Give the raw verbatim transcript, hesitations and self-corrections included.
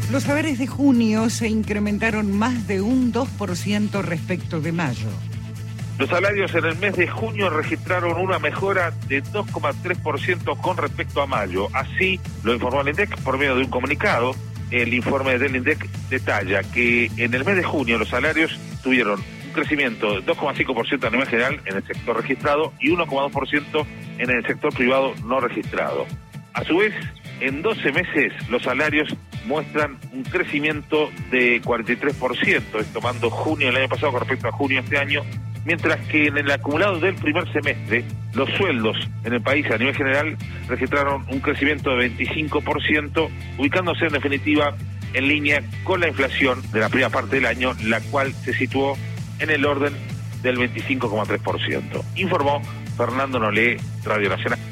Los saberes de junio se incrementaron más de un dos por ciento respecto de mayo. Los salarios en el mes de junio registraron una mejora de dos coma tres por ciento con respecto a mayo. Así lo informó el INDEC por medio de un comunicado. El informe del INDEC detalla que en el mes de junio los salarios tuvieron un crecimiento de dos coma cinco por ciento a nivel general en el sector registrado y uno coma dos por ciento en el sector privado no registrado. A su vez, en doce meses los salarios muestran un crecimiento de cuarenta y tres por ciento, tomando junio del año pasado con respecto a junio de este año, mientras que en el acumulado del primer semestre, los sueldos en el país a nivel general registraron un crecimiento de veinticinco por ciento, ubicándose en definitiva en línea con la inflación de la primera parte del año, la cual se situó en el orden del veinticinco coma tres por ciento. Informó Fernando Nolé, Radio Nacional.